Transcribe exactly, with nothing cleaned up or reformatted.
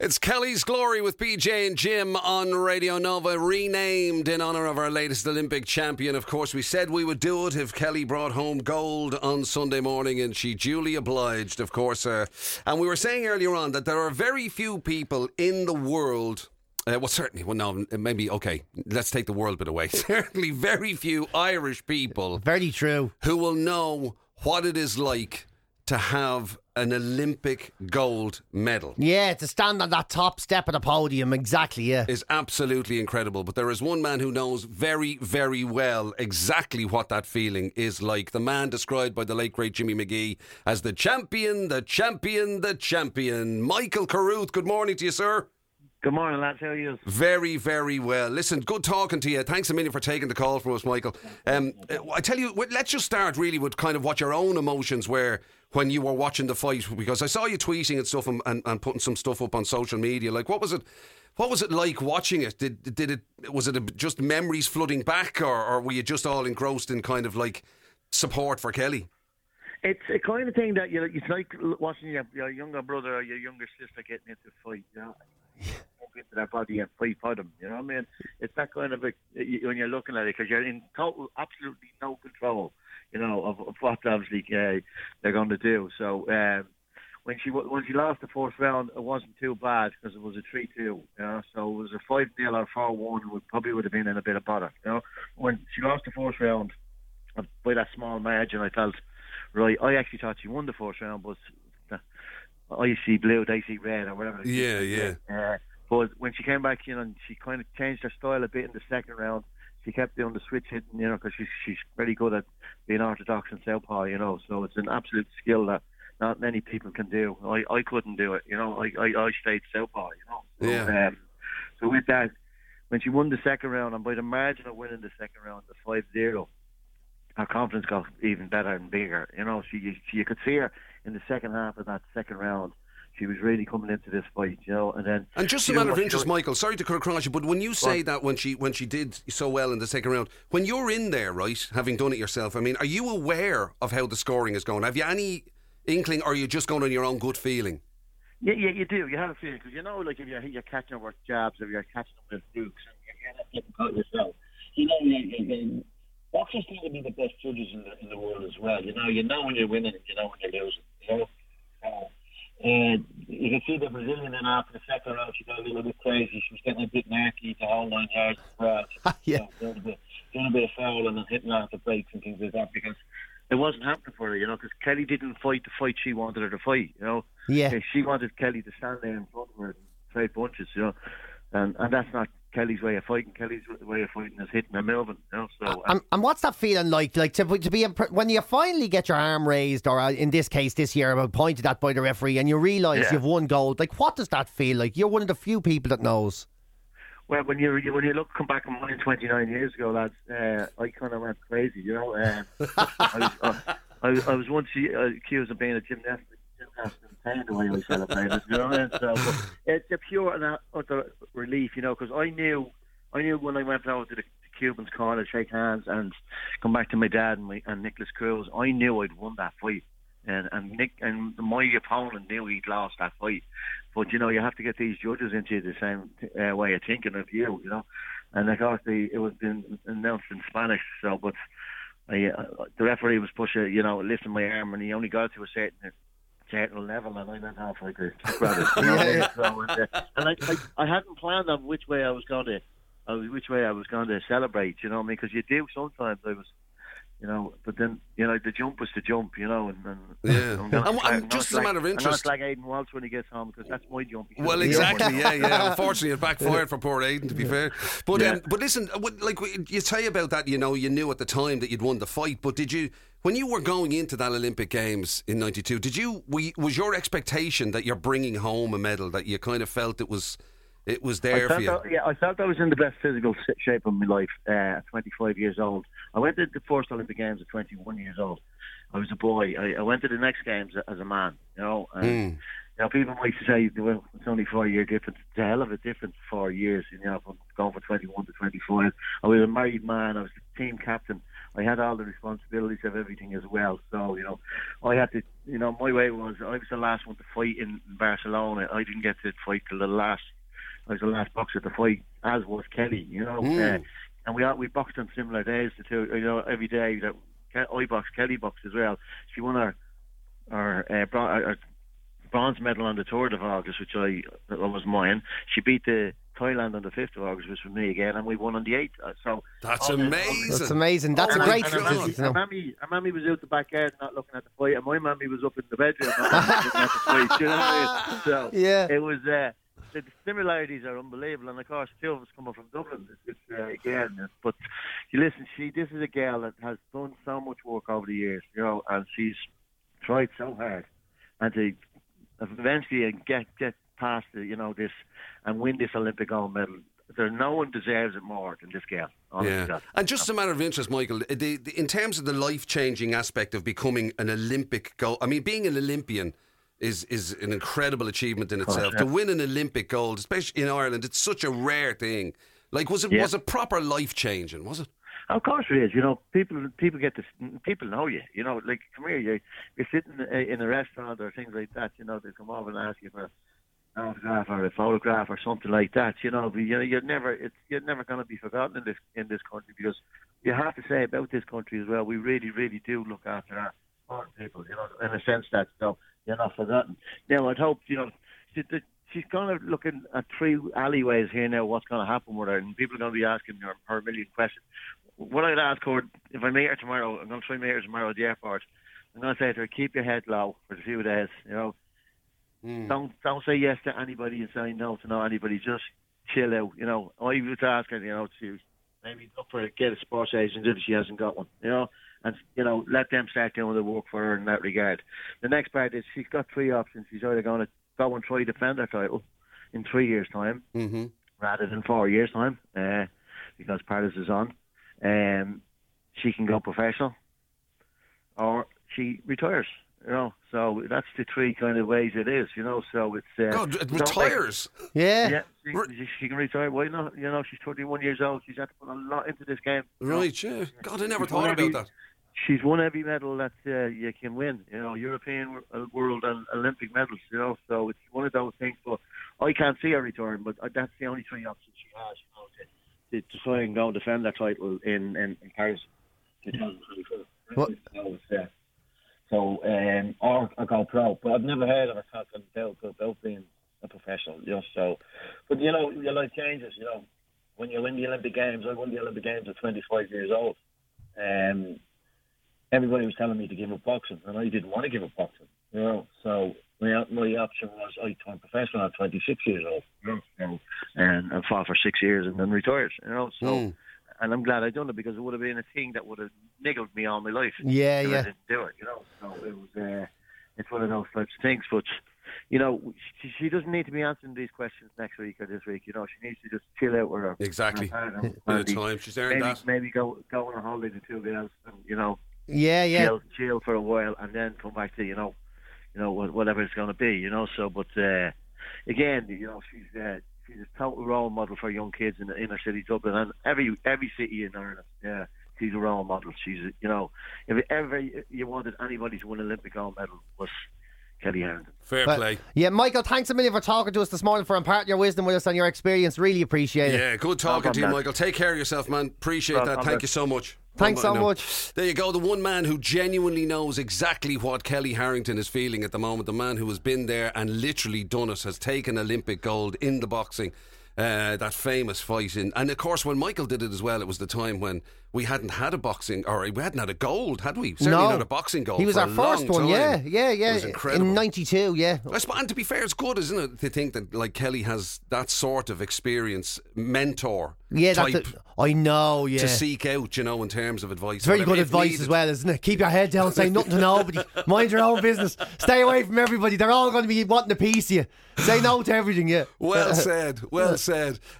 It's Kelly's Glory with B J and Jim on Radio Nova, renamed in honour of our latest Olympic champion. Of course, we said we would do it if Kelly brought home gold on Sunday morning, and she duly obliged, of course. Uh, and we were saying earlier on that there are very few people in the world... Uh, well, certainly, well, no, maybe, okay, let's take the world bit away. Certainly very few Irish people... Very true. ...who will know what it is like to have an Olympic gold medal. Yeah, to stand on that top step of the podium, exactly, yeah. Is absolutely incredible. But there is one man who knows very, very well exactly what that feeling is like. The man described by the late, great Jimmy McGee as the champion, the champion, the champion. Michael Carruth, good morning to you, sir. Good morning, lads. How are you? Very, very well. Listen, good talking to you. Thanks a million for taking the call from us, Michael. Um, I tell you, let's just start really with kind of what your own emotions were when you were watching the fight, because I saw you tweeting and stuff and, and, and putting some stuff up on social media. Like, what was it? What was it like watching it? Did did it was it a, just memories flooding back, or, or were you just all engrossed in kind of like support for Kelly? It's a kind of thing that you know, it's like watching your, your younger brother or your younger sister getting into a fight. You know, into their body and fight for them. You know what I mean? It's that kind of a, when you're looking at it, because you're in total, absolutely no control. You know of, of what obviously uh, they're going to do. So um, when she when she lost the first round, it wasn't too bad because it was a three two. You know, so it was a five nil or four one. It would probably would have been in a bit of bother. You know, when she lost the first round by that small margin, I felt. Right, I actually thought she won the first round, but I see blue, they see red, or whatever. Yeah, yeah. Uh, but when she came back, you know, and she kind of changed her style a bit in the second round. She kept doing the switch hitting, you know, because she's she's very good at being orthodox and southpaw, you know. So it's an absolute skill that not many people can do. I, I couldn't do it, you know. I I, I stayed southpaw, you know. So, yeah. Um, so with that, when she won the second round, and by the margin of winning the second round, the five zero. Her confidence got even better and bigger. You know, she, she you could see her in the second half of that second round. She was really coming into this fight, you know. And then, and just a matter of interest, Michael. Sorry to cut across you, but when you say what? that when she when she did so well in the second round, when you're in there, right, having done it yourself, I mean, are you aware of how the scoring is going? Have you any inkling, or are you just going on your own gut feeling? Yeah, yeah, you do. You have a feeling because you know, like if you're you're catching them with jabs, if you're catching them with dukes, and you're not getting caught yourself, you know, you're, you're boxers seem to be the best judges in the, in the world as well. You know, you know when you're winning and you know when you're losing. You know, uh, and you can see the Brazilian then after the second round, she got a little bit crazy. She was getting a bit narky the whole nine yards as well. Yeah, you know, doing, a bit, doing a bit of fouling and hitting off the brakes and things like that because it wasn't happening for her. You know, because Kelly didn't fight the fight she wanted her to fight. You know, yeah, she wanted Kelly to stand there in front of her and trade punches. You know, and and that's not Kelly's way of fighting. Kelly's way of fighting is hitting and moving, you know. So, and, and what's that feeling like? Like to, to be when you finally get your arm raised, or in this case, this year, pointed at by the referee, and you realise yeah. you've won gold. Like, what does that feel like? You're one of the few people that knows. Well, when you when you look come back on mine twenty-nine years ago, lads, uh, I kind of went crazy, you know. Uh, I, was, uh, I, was, I was once accused of being a gymnastic. Pain the way I celebrated, you know. And so, but it's a pure and utter relief, you know, because I knew, I knew when I went out to the, the Cubans' corner, shake hands, and come back to my dad and, my, and Nicholas Cruz. I knew I'd won that fight, and and Nick and my opponent knew he'd lost that fight. But you know, you have to get these judges into the same uh, way of thinking of you, you know. And of course, the, it was been announced in Spanish, so but I, uh, the referee was pushing, you know, lifting my arm, and he only got to a certain. certain level, and I went off like a rabbit. You know? yeah. so, and, uh, and I, I, I hadn't planned on which way I was going to, uh, which way I was going to celebrate. You know, I mean, because you do sometimes. I was, you know, but then you know the jump was the jump. You know, and, and yeah. I'm not, and, I'm and just as like, a matter of interest, I'm not like Aidan Walsh when he gets home because that's my jump. Well, exactly. yeah, yeah. Unfortunately, it backfired for poor Aidan. To be fair, but yeah. um, but listen, like you say about that, you know, you knew at the time that you'd won the fight, but did you? When you were going into that Olympic Games in ninety-two, did you? We, was your expectation that you're bringing home a medal? That you kind of felt it was, it was there for you? That, yeah, I felt I was in the best physical shape of my life uh, at twenty-five years old. I went to the first Olympic Games at twenty-one years old. I was a boy. I, I went to the next Games as a man. You know, and mm. you know, people might say, well, it's only four year difference. It's a hell of a difference. Four years. You know, from going from twenty-one to twenty-five. I was a married man. I was the team captain. I had all the responsibilities of everything as well. So, you know, I had to, you know, my way was I was the last one to fight in Barcelona. I didn't get to fight till the last. I was the last boxer to fight, as was Kelly. You know, Mm. uh, and we we boxed on similar days. The two, you know, every day that I boxed, Kelly boxed as well. She won our our, uh, bron- our bronze medal on the third of August, which I that was mine. She beat the Thailand on the fifth of August, which was me again, and we won on the eighth. So That's all the- amazing. That's amazing. That's Oh a my great God. and, statistic. and, you know. mammy, and mammy was out the backyard not looking at the fight, and my mammy was up in the bedroom not looking at the fight. You know what I mean? So Yeah. it was. Uh, the similarities are unbelievable, and of course, two of us coming from Dublin. It's, it's, uh, again, but you listen. She, this is a girl that has done so much work over the years, you know, and she's tried so hard, and to eventually get get past the, you know, this and win this Olympic gold medal. There, no one deserves it more than this girl. honestly, Yeah. God. And just a matter of interest, Michael, the, the, in terms of the life-changing aspect of becoming an Olympic gold, I mean, being an Olympian is is an incredible achievement in itself. yeah. To win an Olympic gold, especially in Ireland, it's such a rare thing. Like, was it Yeah. was it proper life-changing, was it? Of course it is. You know, people people get this. People know you. You know, like come here. You you're sitting in a restaurant or things like that. You know, they come over and ask you for an autograph or a photograph or something like that. You know, but, you know, you're never it's you're never going to be forgotten in this in this country, because you have to say about this country as well. We really, really do look after our foreign people. You know, in a sense that so you're not forgotten. Now, I'd hope you know. She, the, She's kind of looking at three alleyways here now. What's going to happen with her? And people are going to be asking her, her a million questions. What I'd ask her, if I meet her tomorrow, I'm going to try and meet her tomorrow at the airport. I'm going to say to her, keep your head low for a few days. You know, Mm. don't don't say yes to anybody and say no to no anybody. Just chill out. You know, I would ask her, you know, to maybe look for get a sports agent if she hasn't got one. You know, and you know, let them start doing the work for her in that regard. The next part is she's got three options. She's either going to go and try to defend her title in three years' time, Mm-hmm. rather than four years' time, uh, because Paris is on. Um, she can go professional, or she retires. You know, so that's the three kind of ways it is. You know, so it's uh, God, it so, retires. Yeah. yeah, she, she, she can retire. Why not? You know, she's thirty-one years old. She's had to put a lot into this game. you know. Right, yeah. God, I never She's thought won about every- that. She's won every medal that uh, you can win. You know, European, uh, world, and Olympic medals. You know, so it's one of those things. But I can't see her return. But uh, that's the only three options she has. You know, to, to, to try and go and defend that title in in, in Paris. twenty twenty-four. What? So, it's, uh, so um, or I go pro, but I've never heard of her talking about, about being a professional. You know, so, but you know, your life changes. You know, when you win the Olympic Games, I won the Olympic Games at twenty-five years old. Um, everybody was telling me to give up boxing, and I didn't want to give up boxing. You know, so my my option was I turned professional at twenty-six years old. You know, so, and I fought for six years and then retired. You know, so. Mm. And I'm glad I done it, because it would have been a thing that would have niggled me all my life. Yeah, if I yeah. didn't do it, you know. So it was, uh, it's one of those types of things. But you know, she, she doesn't need to be answering these questions next week or this week. You know, she needs to just chill out with her. Exactly. her partner and Bit of maybe- time. She's earned Maybe, that. maybe go go on a holiday to two girls, and you know, Yeah, yeah. chill, chill for a while, and then come back to you know, you know wha- whatever it's going to be. You know, so but uh, again, you know, she's. Uh, She's a total role model for young kids in the inner city Dublin, and every every city in Ireland. Yeah, she's a role model. She's a, you know, if ever you wanted anybody to win an Olympic gold medal, was Kelly Harrington. Fair But- play. Yeah, Michael, thanks a million for talking to us this morning, for imparting your wisdom with us and your experience. Really appreciate it. Yeah, good talking to you, problem, Michael. Take care of yourself, man. Appreciate No that. problem. Thank you so much. Thanks so I know. much. There you go. The one man who genuinely knows exactly what Kelly Harrington is feeling at the moment. The man who has been there and literally done it, has taken Olympic gold in the boxing. Uh, that famous fight in, and of course when Michael did it as well, it was the time when we hadn't had a boxing, or we hadn't had a gold, had we? Certainly No. not a boxing gold. He was for our a first long one, yeah, time. yeah, yeah. It was incredible. In ninety-two, yeah. I suppose, and to be fair, it's good, isn't it, to think that like Kelly has that sort of experience, mentor Yeah, that's type it. I know, yeah. to seek out, you know, in terms of advice. It's very whatever, good if advice needed. as well, isn't it? Keep your head down, say nothing to nobody. Mind your own business. Stay away from everybody. They're all going to be wanting a piece of you. Say no to everything, yeah. Well said, well said.